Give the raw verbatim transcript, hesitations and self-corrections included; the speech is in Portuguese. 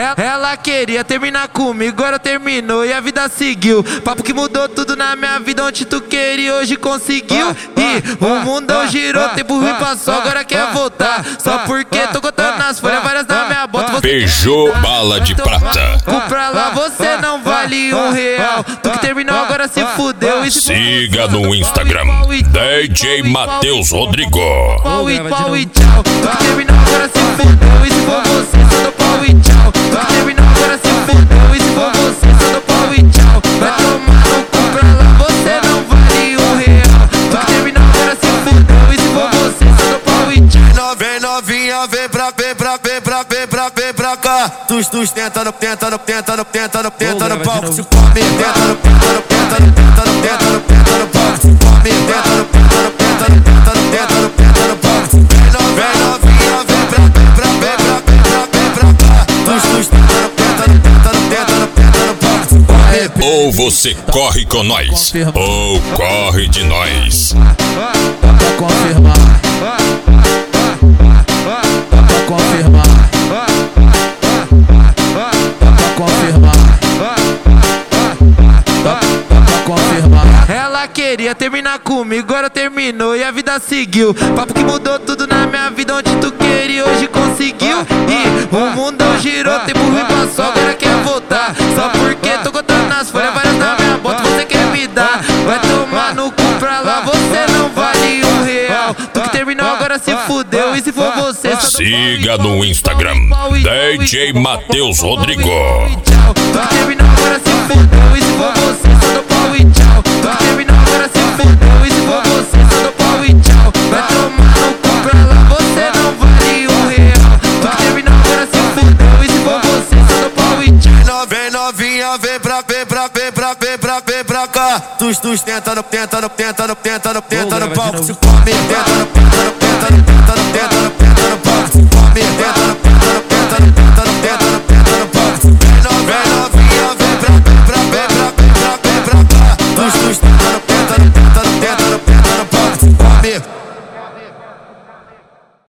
Ela, ela queria terminar comigo, agora terminou e a vida seguiu. Papo que mudou tudo na minha vida, onde tu queria hoje conseguiu. E o mundão girou, tempo ruim passou, agora quer voltar. Só porque tô contando nas folhas, várias na minha bota. Beijou bala de prata. Pra lá você não vale um real. Tu que terminou agora se fudeu. E se siga no Instagram D J Matheus Rodrigo. Pau e pau e tchau. Tu que terminou agora se fudeu. E se for você, só dou pau e tchau. Tu que terminou agora se fudeu. E se for você, só dou pau e tchau. Vai tomar no cu pra lá, você não vale um real. Tu que terminou agora se fudeu. E se for você, só dou pau e tchau. Vem novinha, vem pra, vem pra, vem pra, vem pra, vem pra cá. Tus, tus, tenta no, tenta no, tenta no, tenta no, tenta no palco. Se come, tenta no, tenta no, tenta no, tenta no, tenta no, tenta no palco. Se come, tenta no, tenta no, tenta no, tenta no, tenta no, tenta no palco. Vem novinha, vem pra, vem pra, vem pra, vem pra, vem pra cá. Tus, tus, tenta no, tenta no, tenta no, tenta no, tenta no palco. Se come. Ou você corre com nós, ou corre de nós. Pra confirmar. Pra confirmar. Ela queria terminar comigo, agora terminou e a vida seguiu. Papo que mudou tudo na minha vida, onde tu queria hoje conseguiu. E o mundão girou, tempo ruim passou, agora quer voltar. Só porque tô contando nas folhas, várias na minha bota, você quer me dar. Vai tomar no cu pra lá, você não vale um real. Tu que terminou agora se fudeu. E se for você, só siga no Instagram D J Matheus Rodrigo. Tu que terminou agora se fudeu. E se for você, só dou pau e tchau. Tu que terminou agora se fudeu. E se for você, só dou pau e tchau. Vai tomar no cu pra lá, você não vale um real. Tu que terminou agora se fudeu. E se for você, só dou pau e tchau. Vem novinha, vem pra, vem pra, vem pra, vem pra, vem pra cá. Tus, tus, tenta no, tenta no, tenta no, tenta no, tenta no palco. Se come, tenta no, tenta no, tenta no, tenta no, tenta no, tenta no palco.